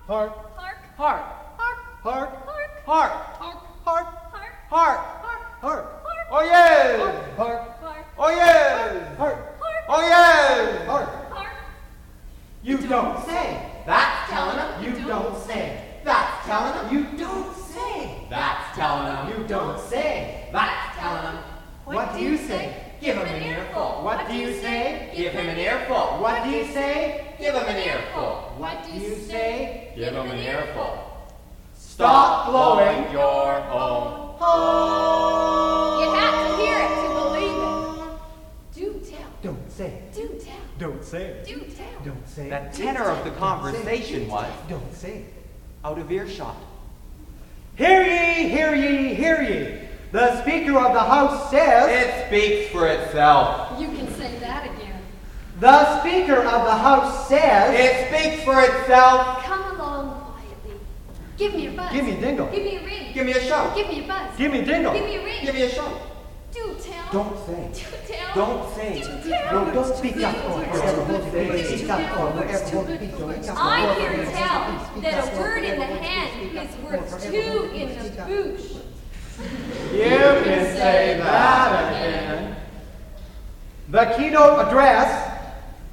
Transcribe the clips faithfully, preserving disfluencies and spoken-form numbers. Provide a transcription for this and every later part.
Hark. Hark. Hark. Hark. Hark. Hark. Hark. Hark. Hark. Hark. Hark. Hark. Hark. Hark. Oh yes. Hark. Hark. Oh yes. Hark. Hark. Oh yes. Hark. Hark. You don't say. That's telling them. You don't say. That's telling them. You don't say. That's telling them. You don't say. That's telling them. What do you say? Give him an earful. What do you say? Give him an earful. What do you say? Give him an earful. What do you say? Give him an earful. Stop blowing your own. You have to hear it to believe it. Do tell. Don't say. Do tell. Don't say. Do tell. Don't say. The tenor of the conversation was Don't say. out of earshot. Hear ye, hear ye, hear ye. The Speaker of the House says. It speaks for itself. You can say that again. The Speaker of the House says. It speaks for itself. Come along quietly. Give me a buzz. Give me a dingle. Give me a ring. Give me a shout. Give me a buzz. Give me a dingle. Give me a ring. Give me a shout. Do tell. Don't say. Do tell. Don't say. Do tell. No, don't speak up or wherever will be speak up or wherever will be speak up. I hear tell that a word in the hand is worth two in the bush. You can say that again. The keynote address.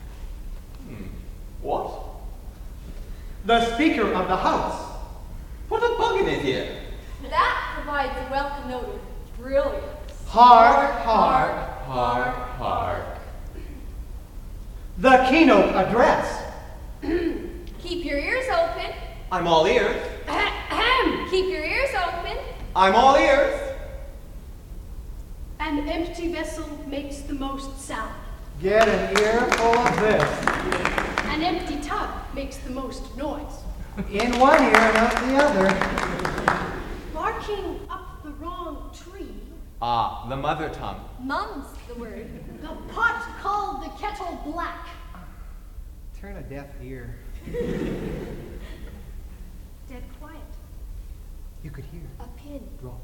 What? The Speaker of the House. Put a bug in it here. That provides a welcome note of brilliance. Hark, hark. Hark, hark. The keynote address. Keep your ears open. I'm all ears. Ahem. Keep your ears open. I'm all ears. An empty vessel makes the most sound. Get an earful of this. An empty tub makes the most noise. In one ear, not the other. Barking up the wrong tree. Ah, the mother tongue. Mum's the word. The pot called the kettle black. Turn a deaf ear. Dead quiet. You could hear. A pin. Drop.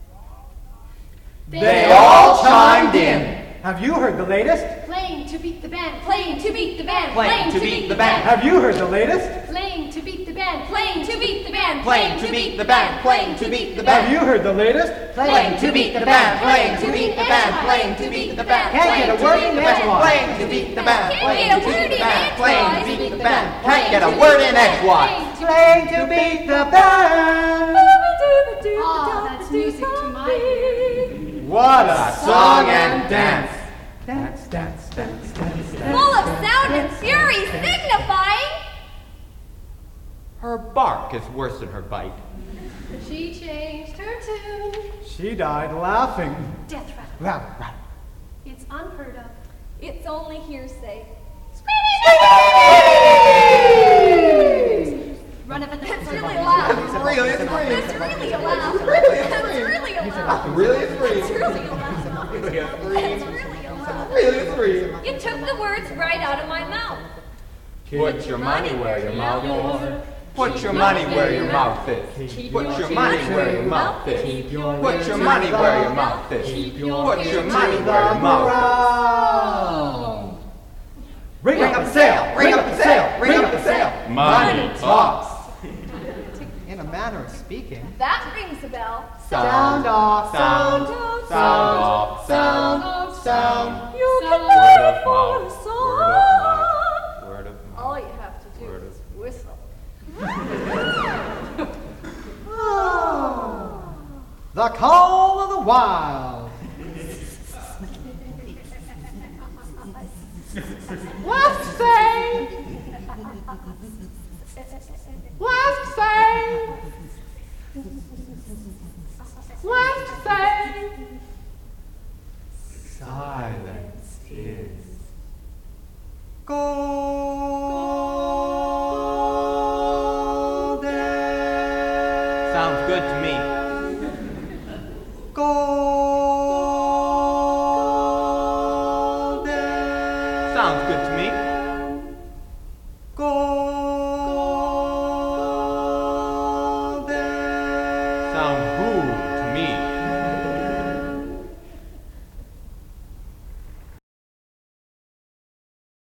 They all chimed in. Have you heard the latest? Playing to beat the band. Playing to beat the band. Playing to beat the band. Have you heard the latest? Playing to beat the band. Playing to beat the band. Playing to beat the band. Playing to beat the band. Have you heard the latest? Playing to beat the band. Playing to beat the band. Playing to beat the band. Can't get a word in edgewise. Playing to beat the band. Can't get a Playing to word beat the in band. Playing to edgewise. beat the band. Can't get a word in edgewise. Playing to beat the band. Ah, that's music to my ear. What a Song and dance. Dance, dance, dance, dance, dance. Full of sound and fury, signifying. Her bark is worse than her bite. She changed her tune. She died laughing. Death rattle. Rattle, rattle. It's unheard of. It's only hearsay. Run of a That's really loud. Really, it's That's really loud. That's really loud. Really, it's free. That's really loud. Really, it's That's free. really loud. Really, it's free. You took the words right out of my mouth. Put your money where your mouth is. Put your money where your mouth is. Put your money where your mouth is. Put your money where your mouth is. Put your money where your mouth is. Ring up the sail, Ring up the sail. Ring up the sail. Money talks. In a manner of speaking. That rings a bell. Sound off. Sound. Sound. Sound off. Sound. Sound. You can Word learn of it for a mouth. song. Word of mouth. All you have to do Word is of- whistle. The call of the wild. Left say. Left say. Left say. Silence is golden. Sounds good to me.